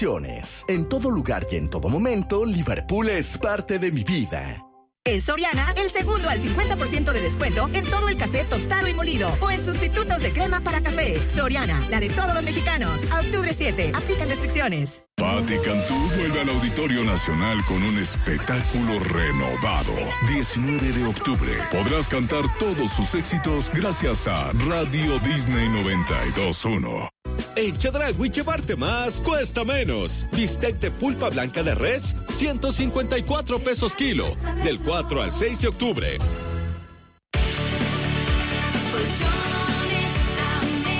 restricciones. En todo lugar y en todo momento, Liverpool es parte de mi vida. En Soriana, el segundo al 50% de descuento en todo el café tostado y molido o en sustitutos de crema para café. Soriana, la de todos los mexicanos. A octubre 7, aplican restricciones. Patti Cantú vuelve al Auditorio Nacional con un espectáculo renovado. 19 de octubre podrás cantar todos sus éxitos gracias a Radio Disney 92.1. En Chedraui llevarte más cuesta menos. Bistec de pulpa blanca de res, 154 pesos kilo. Del 4 al 6 de octubre.